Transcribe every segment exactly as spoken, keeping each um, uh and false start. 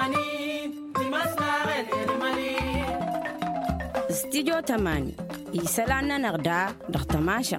استديو تماني يسلعنا نغدا دختماشق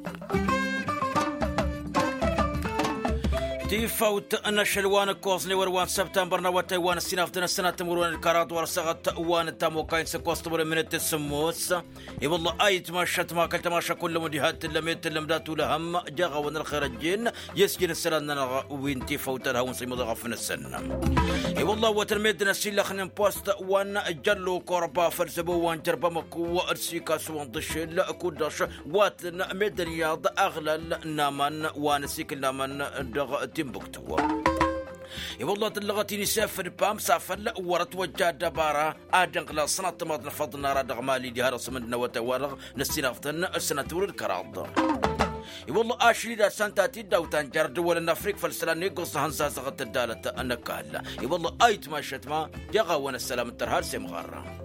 تيفوت أن الشلوان كوزني وروان سبتمبر نواتي وان السنة في السنة تمرون الكارات ورسغت وان التامو كاين سكوست من التسموس اي والله ايت ما شت ما كلت ما كل مديهات اللميت اللمدات لهم جاغا ون الخرجين يسجن السنة وين تيفوت لها ونصي مضغف السنة اي والله وترميدنا السيلة خنين بوست وان جلو كوربا فرزبو وان جربا مكو ارسيكا سوان ضشل كوداش واتنا مدرياض اغلى نامان وان سيكل نامان دغ تيمبكتو اي والله تلغتي نسافر بام سافر ورت وجه دبارة ادن قلا سنة تماط نفض نار دغمالي دي هرس من نوتورغ نسينافتن السنة تور الكراد اي والله اشلي دا سانتاتي دوتان جرد ولا افريق فلسلاني قص هنسا زغت الدالة انكال اي والله ايت ما شتما جغا ون السلام الترهار سمغارة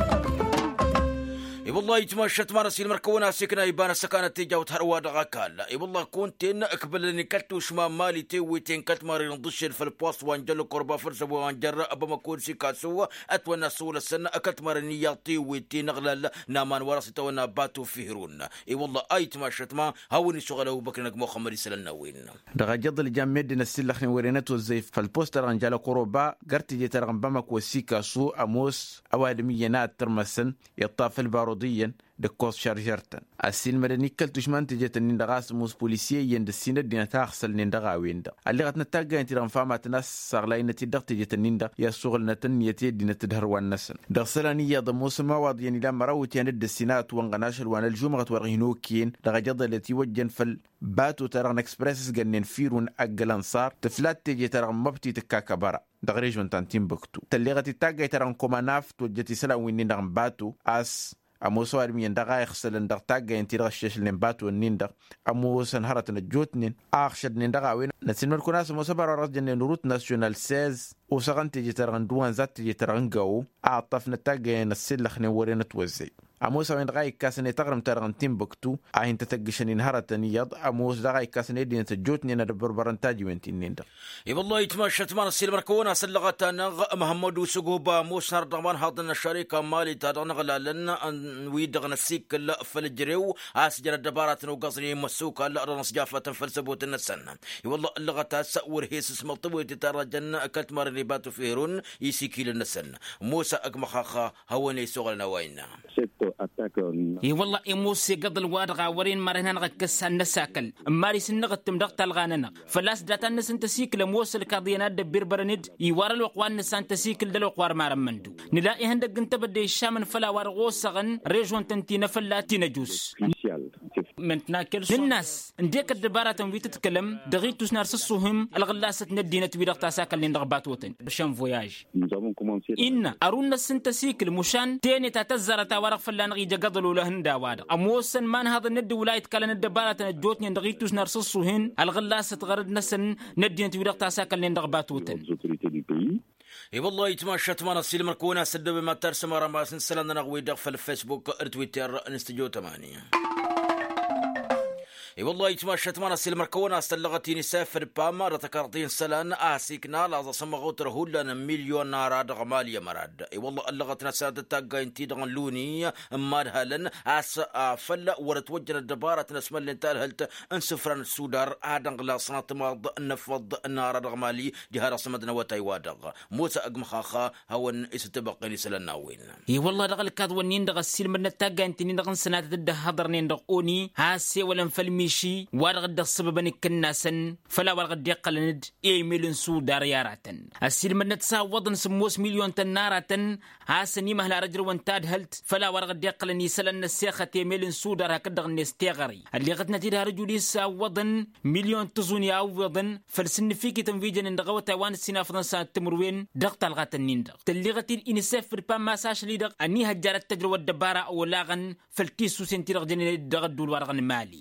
اي والله يتمشت مارسي المركونه سكنا يبان سكانه تجاوت هروا دغاكال اي والله كنت اقبل نكلت وشما مالي تي ويتين كلت ماري نضش في البوست وانجلو قربا فرس وانجر ابا ما كون سي كاسو اتونا سول السنه اكلت ماري نياطي ويتين نغلل نامان ورثت ونا باتو فيهرون اي والله اي تمشت ما هوني شغله بكرنك محمد سلنا وين دغا جد الجامد نسلخني ورينتو زي في البوست انجلو قربا قرتي جي ترغم بما كو سي كاسو اموس اوادمينات ترمسن يطاف البارو ضيا دكوس شارجرتن السين مدني كلتوش مان تجت النندغاس موس بوليسيه يند السين دينا تاخسل نندغا ويندا اللي غت نتاغا انت ران فاما تناس صغلاين تي دغت تجت النندا يا شغل نتن يتي دينا تدهر والنسن دغسلاني يا ضموس ما واض يعني لما روت يند السينات وانغناش الوان الجمعه ورغينوكين دغا جد التي وجن فل باتو تران اكسبريس جنن فيرون اجلانصار تفلات تجي تران مبتي تكاكبرا دغريجون تانتين بكتو تلغتي تاغا تران كوماناف توجتي سلا وين ندغ باتو اس أموس وارمي يندغا يخسل ندغ تاقا ينتيرغ الشيش لنباتو النندغ أموس انهارت نجوتنين آخشد نندغا وين نتسين ملكوناس موسبار ورجن نروت ناسيونال سيز وسغن تيجي ترغن دوان ذات تيجي ترغن قو أعطفنا تاقا ينسل لخني ورين توزي أموس وين غاي كاسني تغرم ترغن تيمبكتو أهين تتقشن انهارت نيض أموس دغاي كاسني دين تجوتنين ندبر برنتاجي وينتين نندغ اي والله يتمشت مان السيل مركونا سلغتنا محمد وسقوبا موس نار ضمان هاضن الشركة مالي تادن غلالن ويدغن السيك لا فلجريو اسجن الدبارات وقصري مسوكا لا رنس جافة فلسبوت النسنة اي والله اللغة سأور هيس اسم طوي تترجن اكلت مار ريباتو فيرون يسيكي للنسنة موسى اقمخاخا هوني سوغلنا وينا اي والله موسى قضل وادغا ورين مرهنا نغكس النساكل ماري سنغت مدغت الغاننا فلاس داتا نسن تسيكل موصل كاضينات دبير برند يوار الوقوان نسان تسيكل دل وقوار مارمندو نلاقي هندق انت بدي الشامن فلا وارغوصغن ريجون تنتينا فلا تينجوس من تناكل الناس نديك الدبارة تنوي تتكلم دغيتو نارسسوهم الغلاسة ندينا تبيرغ تاساكل لندغبات وطن بشان فوياج إن أرونا السنتسيكل مشان تاني تتزر تاورغ فلا نغي جقضلو لهن داوادر أموسن مان هذا الند ولاية كلا الدبارة نجوتني دغيتو نارسسوهن الغلاسة غرد نسن ندينا تبيرغ تاساكل لندغبات وطن اي والله يتمشت مان السيل مركونا سدب ما ترسم رماس نسلنا نغوي دغ في الفيسبوك تويتر انستجو ثمانية اي والله يتمشت مانا السيل مركونا استلغتي نسافر باما رتكارتين سلان اسيكنا لا سمغوت رهولنا مليون نار دغماليا مراد اي والله اللغتنا ساد تاغا انتي دغن لوني ماد هالن اس فل ورتوجن الدباره نسمى لنتال هلت انسفرن السودار ادن غلا صنات مرض نفض النار دغمالي جهار صمدنا وتايوادغ موسى اقمخاخا هون استبقني سلنا وين اي والله دغل كاد ونين دغ السيل من تاغا انتي دغن سنات دهضرنين دغوني هاسي ولا فلمي ميشي وارغد السببني كناسن فلا وارغد يقلند ايميل سودار ياراتن السيل من تساوضن سموس مليون تناراتن هاسني مهلا رجل وانتاد هلت فلا وارغد يقلني سلن السيخة ايميل سودار هكذا نستيغري اللي غد نتيرها رجل يساوضن مليون تزوني اوضن فلسن فيكي تنفيجن اندغو تايوان السينافضن سنة تمروين دغت الغات النيندغ تلي غتير انسافر بام ماساش ليدغ اني هجارت تجروا الدبارة او لاغن فلتيسو سنتيرغ جنين دغدو الوارغن مالي اللي غد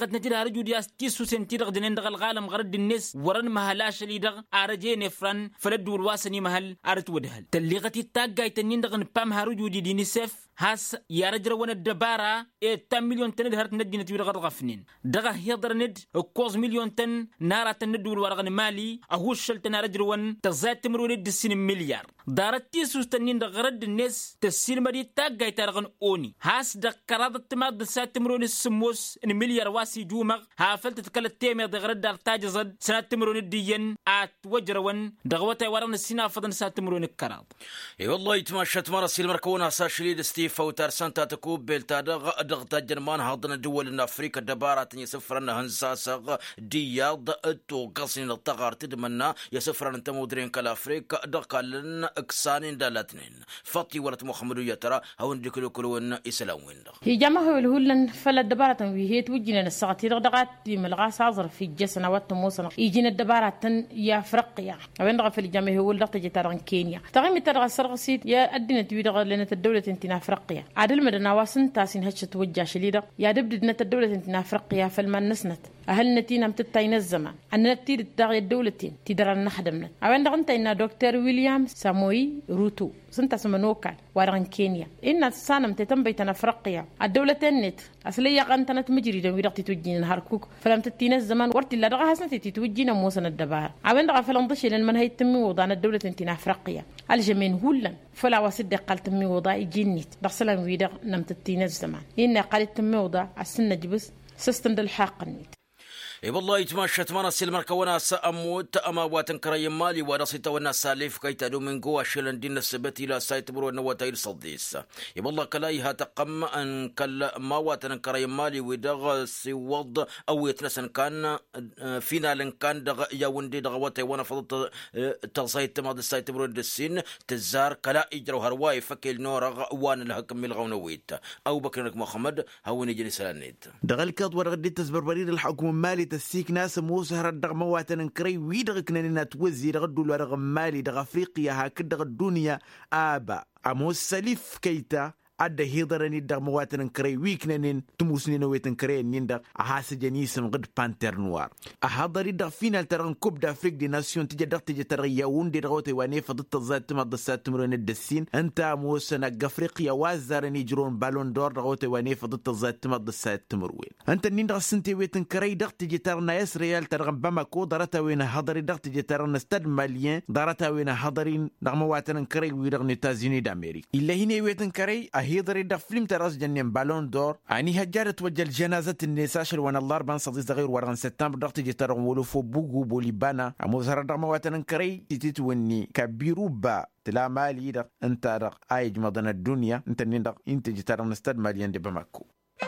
قد نتير هرجو دي استيسو سنتير دنين دغ الغالم غرد الناس ورن مهلاش اللي دغ ارجين افران فلدو الواسني مهل ارت ودهل تلغتي تاغاي تنين دغ نبام هرجو دي دي نسف هاس يا رجل وانا الدبارة إيه تم مليون تن هرت ندي نتوي دغ غفنين دغ يضر ند كوز مليون تن نارا تند والورغن مالي اهوش شلتنا رجل وان تزات تمرون الدسين مليار دارت تيسو تنين دغ رد الناس تسير مدي تاغاي ترغن اوني هاس دغ كراد تماد سات تمرون السموس ان مليار واسي جومغ هافلت تكلت تيمي دغ رد ارتاج زد سنات تمرون الدين ات وجرون دغوتا ورن السنا فضن سات تمرون الكراد اي والله يتمشت مرسي المركونه ساشليد ستيف وتر سانتا تكوب بيلتا دغ دغ تجرمان هضنا دول افريقيا دبارات يسفرن هنساسا دياد تو قصين الطغار تدمنا يسفرن انت مدرين كالافريقيا دقلن اكسانين دالتنين فطي ولت محمد يترى هو ندكلو كلون اسلاوين هي جماعه الهولن فلا دبارات وهي توجينا الساعتي دغات ملغاس عذر في جسنا وتموسنا يجينا الدبارات يا افريقيا وين دغ في الجامعه هو دغ ترى كينيا تغيم ترى سرغسيد يا ادنا تبي لنا الدوله انتنا افريقيا عدل مدنا واسن تاسين هش توجه شليده يا دبدنا الدوله انتنا افريقيا فالما نسنت اهل نتينا متتاين الزمان ان نتيد الدغ الدولتين تدرى نخدمنا وين دغ انت ان دكتور ويليام ساموي روتو سنت سمنوكا وران كينيا ان سانم تتنبيتنا افريقيا الدولتين نت اصليه قنتنت مجري دو يدق توجين هاركوك فلم تتين الزمان ورت لا دغ حسنت تتوجينا موسن الدبار وين دغ فلنضش لن هي تمي وضان الدوله انتنا افريقيا الجمين هولن فلا وسد قال تمي وضا يجينيت دخسلان ويدغ نمتتين الزمان ان قال تمي وضا السنه جبس سستند الحاق النيت اي والله يتمشت مانا سلمر كونا ساموت اما واتن كراي مالي ورصيت والناس سالف كي تدو من جوا شلن دين السبت الى سايت برو نواتير صديس اي والله كلايها تقم ان كل ما واتن كراي مالي ودغ سيوض او يتنسن كان فينال كان دغ يوندي دغ واتي وانا فضلت تصيت ما السايت برو السين تزار كلا اجرو هرواي فكل نور وان الحكم الغونويت او بكرك محمد هو نجي سلانيت دغل كاد ورغدي تزبربريد الحكم المالي تسيك ناس موسى هردغ مواتن كري ويدغ كننا توزي دغدو لرغ مالي دغ افريقيا هكدغ الدنيا ابا اموس سليف كيتا أدى هيدرني دغ مواتن كري ويكنن تموسني نويتن كري نيندغ أحاس جنيسم غد بانتر نوار أحضري دغ فينال ترغن كوب دافريك دي ناسيون تجي دغ تجي ترغ ياون دي دغوتي واني فضت الزات تمد السات تمرون الدسين انت موسنا افريقيا وازرني جرون بالون دور دغوتي واني فضت الزات تمد السات تمروين انت نيندغ سنتي ويتن كري دغ تجي ترنا يس ريال ترغن باماكو درتا وين حضري دغ تجي ترنا استاد ماليين درتا وين حضرين دغ مواتن كري ويدغ نتازيني دامريكا الا هنا ويتن كري هيدري دا فيلم تراس جنين بالون دور اني هجارت وجل جنازه النساشر وانا الله ربان صديق صغير وران سبتمبر دقت جتر ولفو بوغو بوليبانا امو زهر دما واتن كري تتوني كبيرو با تلا مالي دا انت دا ايج مدن الدنيا انت نين انت جتر نستد ماليان دي بماكو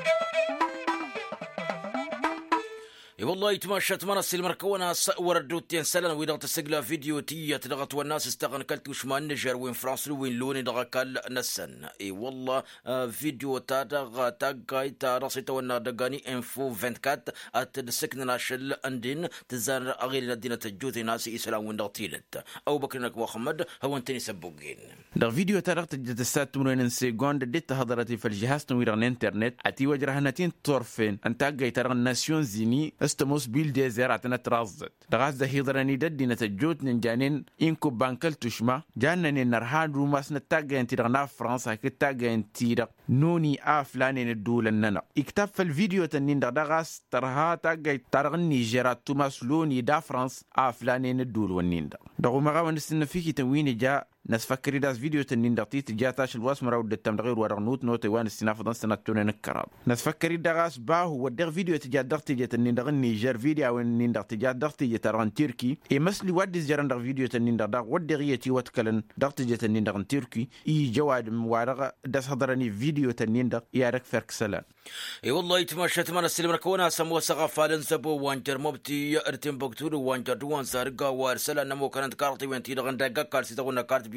اي والله يتمشت مرسي المركونه وردوتين سلن ويدغ تسجل فيديو تي تدغت والناس استغن كلت وشمان نجر وين فرنسا وين لوني دغ كال نسن اي والله فيديو تادغ تاغاي تارسيت ونا دغاني انفو أربعة وعشرين اتدسكن ناشل اندين تزان اغير الدين تجوتي ناس اسلام وين دغتيلت او بكرنك محمد هو انتني سبوغين دغ فيديو تارغ تجتسات من سيكوند ديت حضرتي في الجهاز نوير الانترنت اتي وجرهنتين طرفين انت جاي ترى الناسيون زيني استموس بيل ديزير عتنا ترازت دغاز ده هيدراني ددي نتجوت نجانين انكو بانكل تشما جانني نرهان روماس نتاغا انتي دغنا فرنسا كتاغا انتي دغ نوني افلاني ندول الننا اكتب في الفيديو تنين دغاز ترها تاغا ترغن نيجيرا توماس لوني دا فرنس افلاني ندول ونين دغ دغو مغاون السن فيكي تنوين جا ناس فكري داس فيديو تنين دقتيت جاتاش الواس مراود التم دغير ورغنوت نوتي وان استناف دان سنه تونن الكراب ناس فكري دغاس باهو ودغ فيديو تجا دقتي جتنين دغ نيجر فيديو وان نين دقتي جا دقتي جتران تركي اي مسلي ودي جران دغ فيديو تنين دغ ودغيتي وتكلن دقتي جتنين دغ تركي اي جواد موارغ داس حضرني فيديو تنين دغ يارك فركسلان اي والله يتمشت من السلم ركونا سمو سغفالن سبو وانجر موبتي ارتم بوكتور وانجر دوان سارغا وارسلا نمو كانت كارتي وانتي دغ دغ كارتي دغ كارت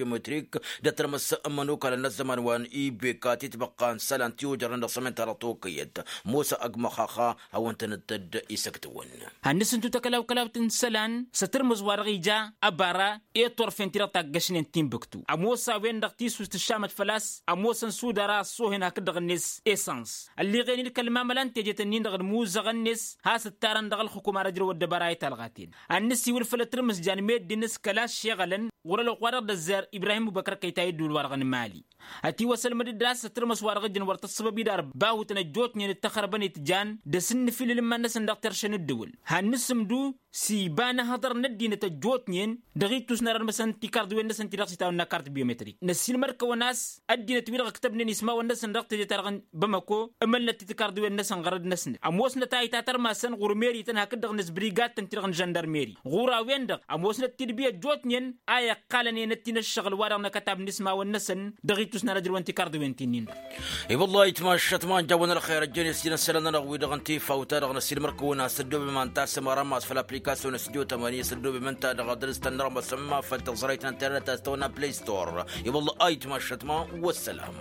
بيومتريك دترمس أمنوك على الزمن وان إي بكاتي تبقى سلان تيوجر عند صمت رطوقيت موسى أجمع خاخا أو أنت نتد يسكتون هنس انتو تكلاو كلاو تنسلان سترمز وارغيجا أبارا إيه طرفين تيرا تاقشنين تيمبكتو أموسا وين دقتيس وستشامت فلاس أموسا سودارا سوهنا كدغ النس إيسانس اللي غيني الكلمة ملان تيجتنين دغ الموزة غنس هاس التاران دغ الحكومة رجل ودباراي تالغاتين النسي والفلترمز جان ميد دينس كلاش شغلن ورلو قوارد الزار إبراهيم بكر كيتاي دول وارغن مالي أتي وصل مدد داس سترمز وارغجن ورتصب بيدار باو تنجوتني التخربني تجان دسن في لما نسن دكتور شن الدول هنسم دو سيبانا هضر ندي نتجوتنين دغيتوس نار مثلا تيكارد وين نسن تيراقسي تاو نكارت بيومتريك نسيل مركه وناس ادي نتوير كتبني نسما ونسن دقت ترغن بمكو امل تيكارد وين نسن غرد نسن اموسنا تاي تاتر ما سن غورميري تن هكدغ نس بريغات تنترغن جندرميري غورا وين دغ اموسنا تربيه جوتنين ايا قالني نتين الشغل ورا كتاب نسما ونسن دغيتوس نار رجل وين تيكارد وين تنين اي والله يتمشت ما جاونا الخير الجنس سينا سلنا نغوي دغنتي فوتار نسيل مركه وناس دو بما انت سمرماس في الابليكاسيون استوديو ثمانية سدو بمنتا دغدرس تنر مسمى فلتزريت انترنت استونا بلاي ستور يبالله ايت ما شتما والسلام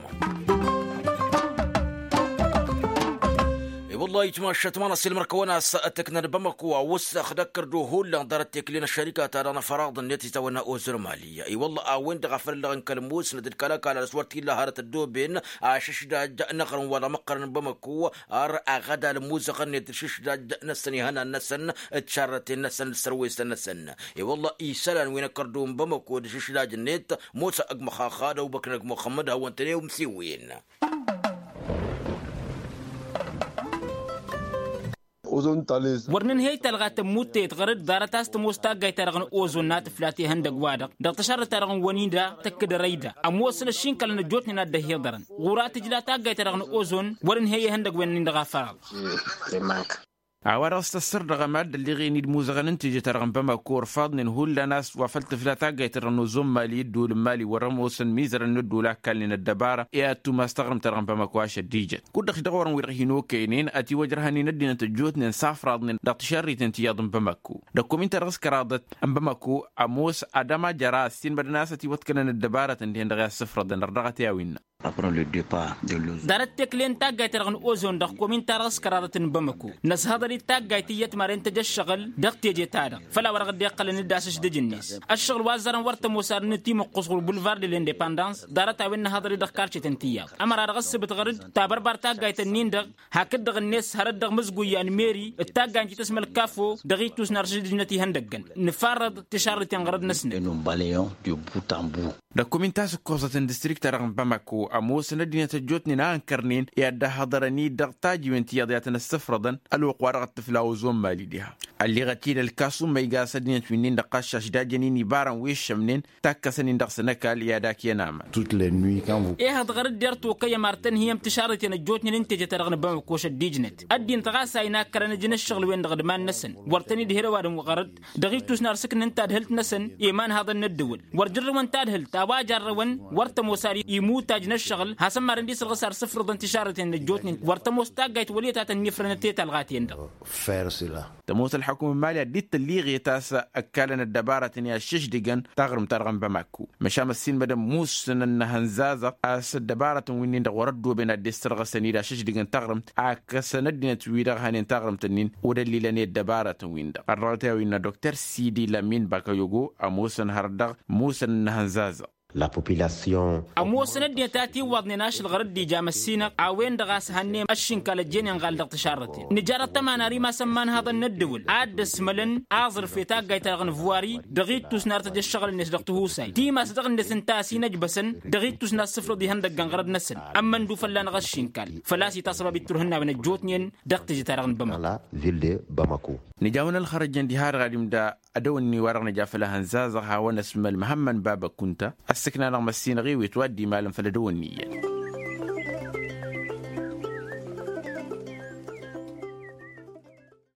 والله يتمشى ما نصير مركونا سأتكنا بمكو وسخ ذكر دو هولا دارت تكلين الشركة ترانا فراغ النتي تونا أوزر مالية اي والله اوين دغفر لغن كلموس ندل كلاك على سورتي لا هارت الدوبين عشش دا نقر ولا مقرن بمكو ار اغدا الموزق النت شش دا نسني هنا نسن تشرت النسن السرويس النسن اي والله اي سلان وين كردوم بمكو شش دا جنيت موسى اجمخا خادا وبكرك محمد هو انت ومسيوين ورنن هي تلغات موتة تغرد دارتاس تموستا جاي ترغن أوزونات فلاتي هندق وادق دقتشار ترغن ونيدا تكد ريدا أموصل الشين كلنا جوتنا نادا هيدرن غورات جلاتا جاي ترغن أوزون ورن هي هندق ونين دغا فرال عوار استسر رغماد اللي غيني الموزغن انتجي ترغم بما كور فاضن هول ناس وفلت فلاتا جاي ترغنو زوم مالي الدول مالي ورموسن ميزر الندو لاكال لنا الدبارة اياتو ما استغرم ترغم بما كواشا ديجت كودخ دغورن ويرهينو كينين اتي وجرهاني ندي نتجوت ننصاف راضن دقتشاري تنتياضن بماكو دكومين ترغس كرادت ام بماكو اموس ادما جراس سين بدناس اتي واتكنن الدبارة تندين دغيا السفرة دن ردغت ياوين après le départ de l'ozone. دارت تكلين تاجي ترغن أوزون دق كومين ترغس كرادة بمكو نس هذا اللي تاجي تيت مارين تجش شغل دق تيجي تارا فلا ورقد يقل نداسش دجنيس الشغل وازرن ورت موسار نتيم قصر بولفار للاندبندانس دارت أوين هذا اللي دق كارش تنتيا أمر رغس بتغرد تابر بار تاجي تنين دق هكذا دق الناس هرد دق مزجو يعني ميري التاجي أنت تسمى الكافو دقيتوس نرجع جنتي هندقن نفرد تشارة تنغرد نسن. Nous balayons du bout en bout. دكومين تاسو كوزة ديستريكت رغم بماكو أموس ندينا تجوتني نان كرنين يادا حضرني دغتاجي وانتي يضياتنا السفرضا الوقوار غطفلا وزوم مالي ليها اللي غتيل الكاسو ما يقاس دينا تفنين دقاش شاشدا جنيني بارن ويش منين تاكسنين دغسنكا لياداك ينام Toutes les nuits quand vous ايه هتغرد ديرتو كي مارتن هي امتشارة ينجوتني ننتج ترغن بماكوش الديجنت الدين تغاسا يناك كرن جن الشغل وين دغدمان نسن ورتني دهيرا وارم وغرد دغيتوس نارسك ننتاد هلت نسن ايمان هذا الندول ورجر وانتاد هلت واجر ون ورتم وساري يموت تاجنا الشغل حسب ما رنديس الغسار صفر انتشارة الجوتن ورتم وستاجت وليتات النفرنتيت الغاتين ده faire cela. تموت الحكومة المالية ديت الليغي تاسا أكالنا الدبارة تنيا الشش ديغن تغرم ترغم بماكو مشام السين مدى موسن النهنزازة أس الدبارة وينين وردو بين الدستر غساني دا شش ديغن تغرم أكسا ندينا تويدا هانين تغرم تنين ودليلاني الدبارة وين دا الرغتها وين دكتور سيدي لامين باكايوغو أموسن هردغ موسن النهنزازة La population أموسنا دي تاتي وضنناش الغرد دي جام السينق عوين دغاس هنيم الشنكال الجين ينغال دغ تشارتي نجارة تماناري ما سمان هذا الندول عاد اسملن اعذر في تاقاي تغن فواري دغيت توسنار تجي الشغل الناس دغتو هوساي تي ما صدغن نسنتاسي نجبسن دغيت توسنا الصفر دي هندق غرد نسن اما ندو فلان غش شنكال فلاسي تصبا بيترهنا من الجوتنين دغ تجي ترغن بما la ville de Bamako. نجاونا الخرج دي هار غادم دا أدوني ورغنا جافلها هنزازة هاونا اسم المهمن بابا كنت السكنة نغم السينغي ويتودي مالا فلدوني